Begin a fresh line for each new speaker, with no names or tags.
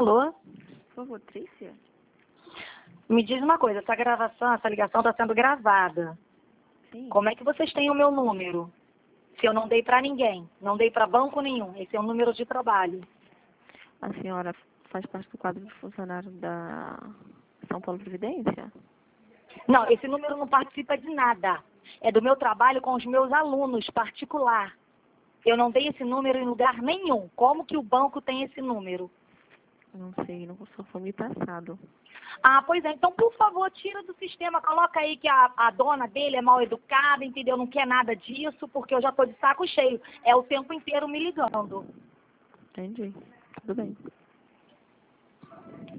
Alô?
Por favor, Trícia?
Me diz uma coisa, essa ligação está sendo gravada.
Sim.
Como é que vocês têm o meu número? Se eu não dei para ninguém, não dei para banco nenhum, esse é um número de trabalho.
A senhora faz parte do quadro de funcionário da São Paulo Previdência?
Não, esse número não participa de nada. É do meu trabalho com os meus alunos, particular. Eu não dei esse número em lugar nenhum. Como que o banco tem esse número?
Não sei, não só foi me passado.
Ah, pois é. Então, por favor, tira do sistema. Coloca aí que a dona dele é mal educada, entendeu? Não quer nada disso, porque eu já tô de saco cheio. É o tempo inteiro me ligando.
Entendi. Tudo bem.